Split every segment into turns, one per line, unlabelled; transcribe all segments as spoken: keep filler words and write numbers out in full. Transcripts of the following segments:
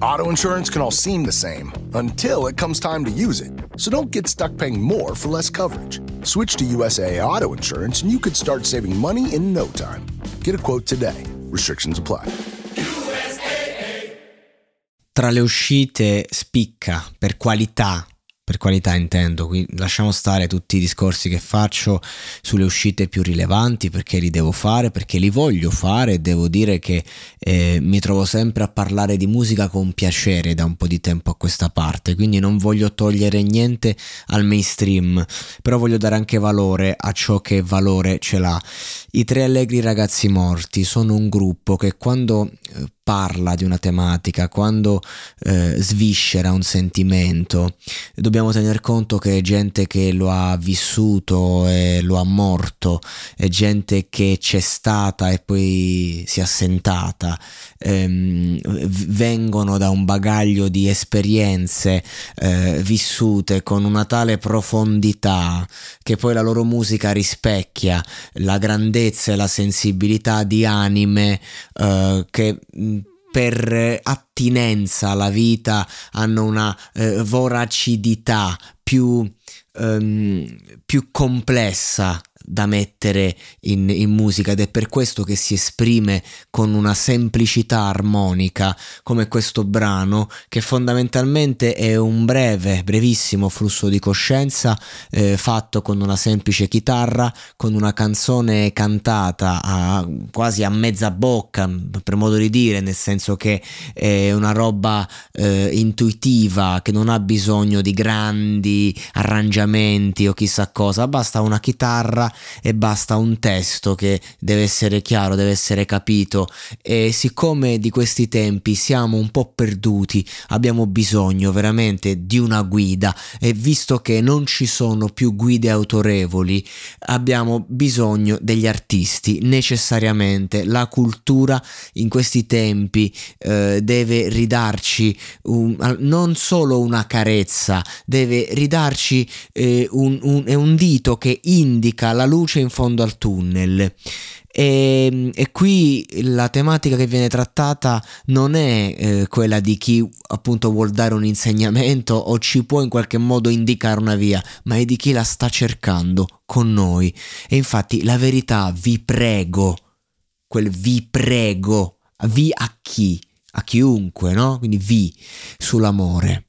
Auto insurance can all seem the same until it comes time to use it. So don't get stuck paying more for less coverage. Switch to U S A A Auto Insurance and you could start saving money in no time. Get a quote today. Restrictions apply.
Tra le uscite spicca per qualità, per qualità intendo, qui lasciamo stare tutti i discorsi che faccio sulle uscite più rilevanti, perché li devo fare, perché li voglio fare, e devo dire che eh, mi trovo sempre a parlare di musica con piacere da un po' di tempo a questa parte, quindi non voglio togliere niente al mainstream, però voglio dare anche valore a ciò che valore ce l'ha. I Tre Allegri Ragazzi Morti sono un gruppo che quando eh, parla di una tematica, quando eh, sviscera un sentimento, dobbiamo tener conto che è gente che lo ha vissuto e lo ha morto, è gente che c'è stata e poi si è assentata, ehm, vengono da un bagaglio di esperienze eh, vissute con una tale profondità che poi la loro musica rispecchia la grandezza e la sensibilità di anime eh, che per attinenza alla vita hanno una eh, voracidità più, ehm, più complessa da mettere in, in musica, ed è per questo che si esprime con una semplicità armonica come questo brano, che fondamentalmente è un breve, brevissimo flusso di coscienza eh, fatto con una semplice chitarra, con una canzone cantata a, quasi a mezza bocca, per modo di dire, nel senso che è una roba eh, intuitiva, che non ha bisogno di grandi arrangiamenti o chissà cosa, basta una chitarra e basta un testo che deve essere chiaro, deve essere capito. E siccome di questi tempi siamo un po' perduti, abbiamo bisogno veramente di una guida, e visto che non ci sono più guide autorevoli, abbiamo bisogno degli artisti necessariamente. La cultura in questi tempi eh, deve ridarci un, non solo una carezza, deve ridarci eh, un, un, un dito che indica la luce in fondo al tunnel. E, e qui la tematica che viene trattata non è eh, quella di chi appunto vuol dare un insegnamento o ci può in qualche modo indicare una via, ma è di chi la sta cercando con noi. E infatti la verità, vi prego, quel vi prego, vi a chi? A chiunque, no? Quindi vi sull'amore.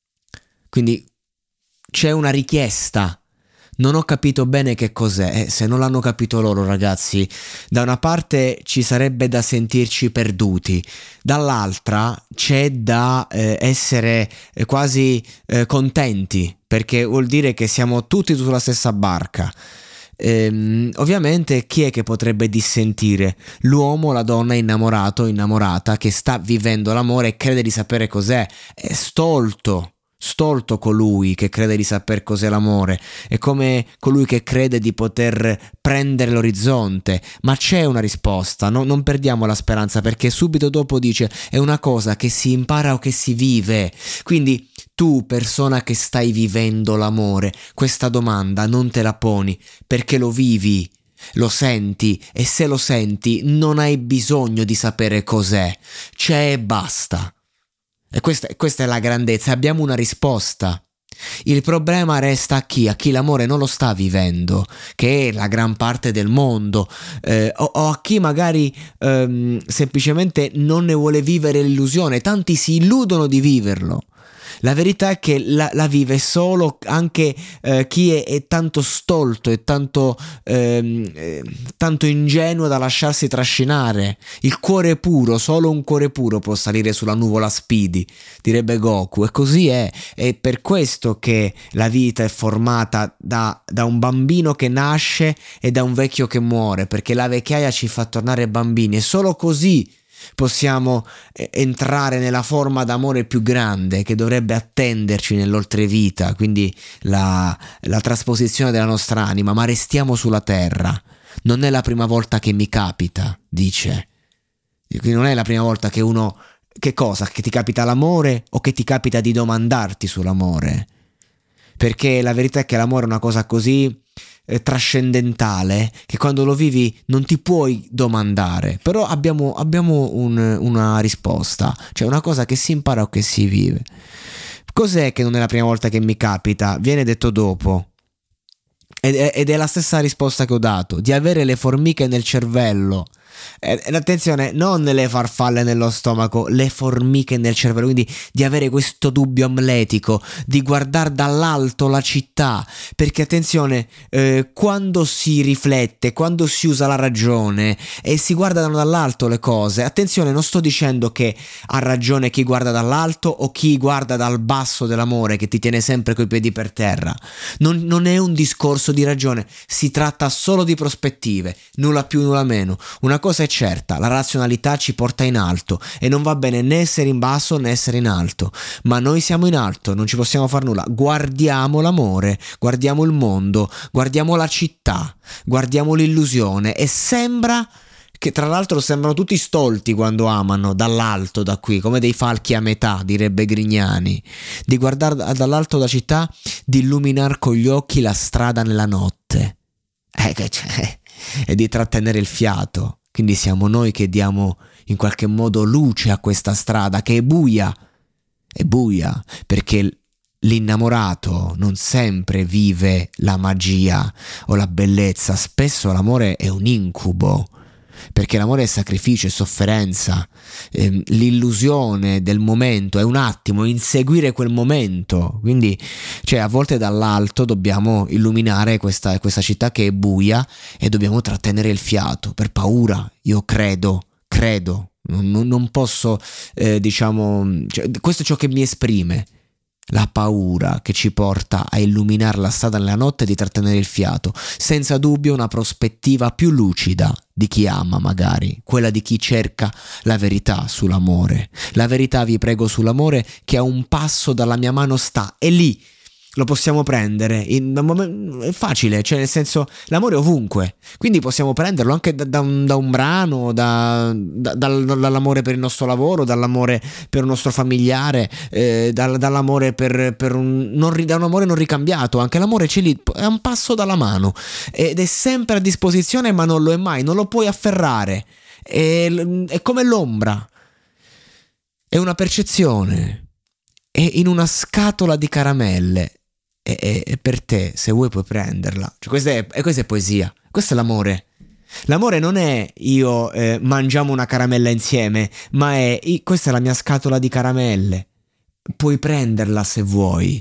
Quindi c'è una richiesta. Non ho capito bene che cos'è, eh, se non l'hanno capito loro, ragazzi, da una parte ci sarebbe da sentirci perduti, dall'altra c'è da eh, essere eh, quasi eh, contenti, perché vuol dire che siamo tutti sulla stessa barca. Ehm, ovviamente chi è che potrebbe dissentire? L'uomo, la donna innamorato, innamorata, che sta vivendo l'amore e crede di sapere cos'è, è stolto. Stolto colui che crede di saper cos'è l'amore, è come colui che crede di poter prendere l'orizzonte. Ma c'è una risposta, no? Non perdiamo la speranza, perché subito dopo dice è una cosa che si impara o che si vive. Quindi tu, persona che stai vivendo l'amore, questa domanda non te la poni, perché lo vivi, lo senti, e se lo senti non hai bisogno di sapere cos'è, c'è e basta. E questa, questa è la grandezza, abbiamo una risposta. Il problema resta a chi? A chi l'amore non lo sta vivendo, che è la gran parte del mondo, eh, o, o a chi magari ehm, semplicemente non ne vuole vivere l'illusione. Tanti si illudono di viverlo. La verità è che la, la vive solo anche eh, chi è, è tanto stolto e tanto, ehm, eh, tanto ingenuo da lasciarsi trascinare. Il cuore puro, solo un cuore puro può salire sulla nuvola Speedy, direbbe Goku, e così è. È per questo che la vita è formata da, da un bambino che nasce e da un vecchio che muore, perché la vecchiaia ci fa tornare bambini, e solo così possiamo entrare nella forma d'amore più grande che dovrebbe attenderci nell'oltrevita, quindi la, la trasposizione della nostra anima. Ma restiamo sulla terra, non è la prima volta che mi capita, dice. Quindi non è la prima volta che uno, che cosa? Che ti capita l'amore o che ti capita di domandarti sull'amore? Perché la verità è che l'amore è una cosa così eh, trascendentale che quando lo vivi non ti puoi domandare, però abbiamo, abbiamo un, una risposta, cioè una cosa che si impara o che si vive. Cos'è che non è la prima volta che mi capita? Viene detto dopo. Ed è, ed è la stessa risposta che ho dato, di avere le formiche nel cervello. Ed attenzione, non le farfalle nello stomaco, le formiche nel cervello, quindi di avere questo dubbio amletico, di guardare dall'alto la città, perché attenzione, eh, quando si riflette, quando si usa la ragione e si guardano dall'alto le cose, attenzione, non sto dicendo che ha ragione chi guarda dall'alto o chi guarda dal basso dell'amore che ti tiene sempre coi piedi per terra, non, non è un discorso di ragione, si tratta solo di prospettive, nulla più nulla meno. Una cosa è certa, la razionalità ci porta in alto e non va bene né essere in basso né essere in alto, ma noi siamo in alto, non ci possiamo far nulla. Guardiamo l'amore, guardiamo il mondo, guardiamo la città, guardiamo l'illusione e sembra che, tra l'altro, sembrano tutti stolti quando amano dall'alto, da qui, come dei falchi a metà, direbbe Grignani, di guardare dall'alto la città, di illuminar con gli occhi la strada nella notte, eh, cioè, e di trattenere il fiato. Quindi siamo noi che diamo in qualche modo luce a questa strada che è buia, è buia, perché l'innamorato non sempre vive la magia o la bellezza, spesso l'amore è un incubo, perché l'amore è sacrificio, è sofferenza, eh, l'illusione del momento è un attimo, inseguire quel momento, quindi cioè a volte dall'alto dobbiamo illuminare questa, questa città che è buia e dobbiamo trattenere il fiato per paura, io credo, credo, non, non posso eh, diciamo, cioè, questo è ciò che mi esprime. La paura che ci porta a illuminare la strada nella notte e di trattenere il fiato, senza dubbio una prospettiva più lucida di chi ama, magari quella di chi cerca la verità sull'amore. La verità, vi prego, sull'amore che a un passo dalla mia mano sta, e lì lo possiamo prendere in, è facile, cioè nel senso l'amore è ovunque, quindi possiamo prenderlo anche da, da, un, da un brano, da, da, dall'amore per il nostro lavoro, dall'amore per un nostro familiare, eh, dal, dall'amore per, per un, non, da un amore non ricambiato, anche l'amore c'è lì, è un passo dalla mano ed è sempre a disposizione, ma non lo è mai, non lo puoi afferrare, è, è come l'ombra, è una percezione, è in una scatola di caramelle. E, e per te, se vuoi, puoi prenderla. Cioè, questa è, e questa è poesia, questo è l'amore. L'amore non è io eh, mangiamo una caramella insieme, ma è questa è la mia scatola di caramelle. Puoi prenderla se vuoi.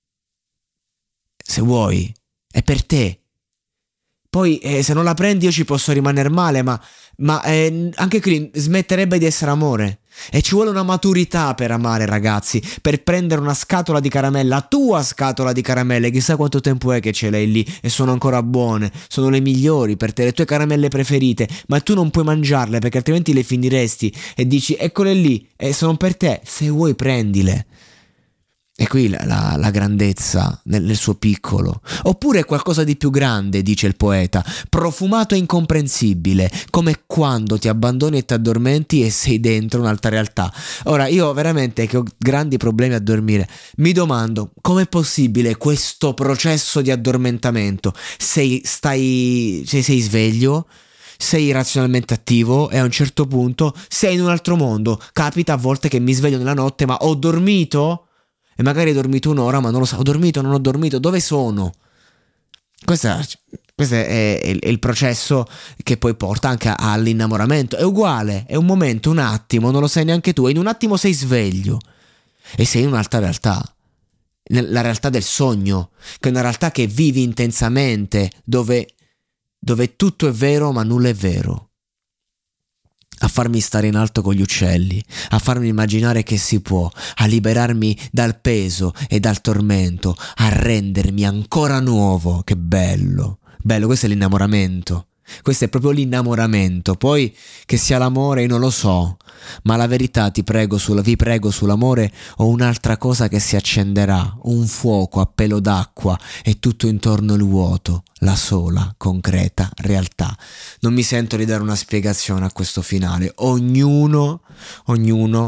Se vuoi, è per te. Poi eh, se non la prendi io ci posso rimanere male, ma, ma eh, anche qui smetterebbe di essere amore. E ci vuole una maturità per amare, ragazzi, per prendere una scatola di caramelle, la tua scatola di caramelle, chissà quanto tempo è che ce l'hai lì e sono ancora buone, sono le migliori per te, le tue caramelle preferite, ma tu non puoi mangiarle perché altrimenti le finiresti e dici eccole lì e sono per te, se vuoi prendile. E qui la, la, la grandezza nel, nel suo piccolo. Oppure qualcosa di più grande, dice il poeta, profumato e incomprensibile, come quando ti abbandoni e ti addormenti e sei dentro un'altra realtà. Ora, io veramente che ho grandi problemi a dormire, mi domando com'è possibile questo processo di addormentamento. Sei, stai, sei, sei sveglio, sei razionalmente attivo e a un certo punto sei in un altro mondo. Capita a volte che mi sveglio nella notte, ma ho dormito? E magari hai dormito un'ora, ma non lo so, ho dormito, non ho dormito, dove sono? Questo, questo è, è, è il processo che poi porta anche all'innamoramento. È uguale, è un momento, un attimo, non lo sai neanche tu, e in un attimo sei sveglio e sei in un'altra realtà, la realtà del sogno, che è una realtà che vivi intensamente, dove, dove tutto è vero ma nulla è vero. A farmi stare in alto con gli uccelli, a farmi immaginare che si può, a liberarmi dal peso e dal tormento, a rendermi ancora nuovo. Che bello, bello, questo è l'innamoramento. Questo è proprio l'innamoramento. Poi che sia l'amore io non lo so, ma la verità ti prego sulla, vi prego sull'amore ho un'altra cosa che si accenderà, un fuoco a pelo d'acqua e tutto intorno il vuoto, la sola concreta realtà. Non mi sento di dare una spiegazione a questo finale, ognuno ognuno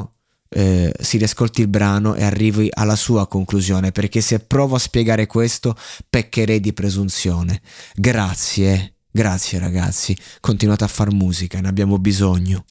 eh, si riascolti il brano e arrivi alla sua conclusione, perché se provo a spiegare questo peccherei di presunzione. Grazie, grazie ragazzi, continuate a far musica, ne abbiamo bisogno.